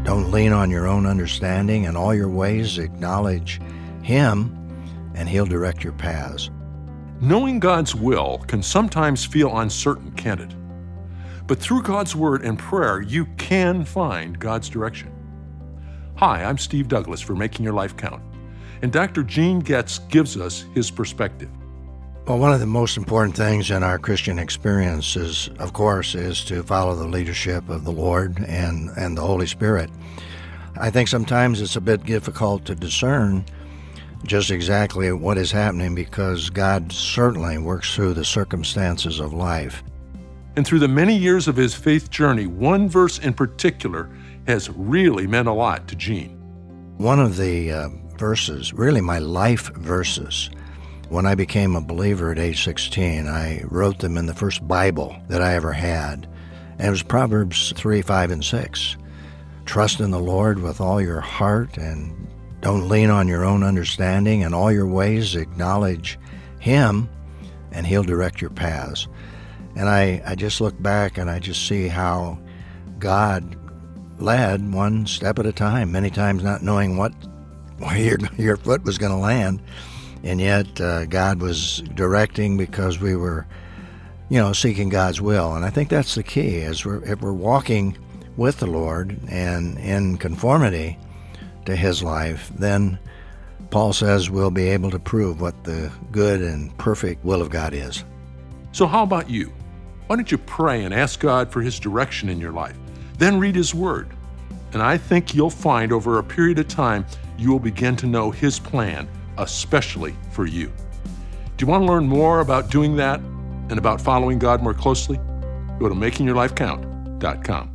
Don't lean on your own understanding. In all your ways, acknowledge Him, and He'll direct your paths. Knowing God's will can sometimes feel uncertain, can't it? But through God's Word and prayer, you can find God's direction. Hi, I'm Steve Douglas for Making Your Life Count, and Dr. Gene Getz gives us his perspective. Well, one of the most important things in our Christian experience is, of course, is to follow the leadership of the Lord and the Holy Spirit. I think sometimes it's a bit difficult to discern just exactly what is happening because God certainly works through the circumstances of life. And through the many years of his faith journey, one verse in particular has really meant a lot to Gene. One of the verses, really my life verses, when I became a believer at age 16, I wrote them in the first Bible that I ever had. And it was Proverbs 3, 5, and 6. Trust in the Lord with all your heart and don't lean on your own understanding. In all your ways, acknowledge Him, and He'll direct your paths. And I just look back and I just see how God led one step at a time, many times not knowing where your foot was going to land. And yet God was directing because we were, seeking God's will. And I think that's the key, is if we're walking with the Lord and in conformity to His life, then Paul says we'll be able to prove what the good and perfect will of God is. So how about you? Why don't you pray and ask God for His direction in your life? Then read His Word. And I think you'll find over a period of time, you will begin to know His plan, especially for you. Do you want to learn more about doing that and about following God more closely? Go to makingyourlifecount.com.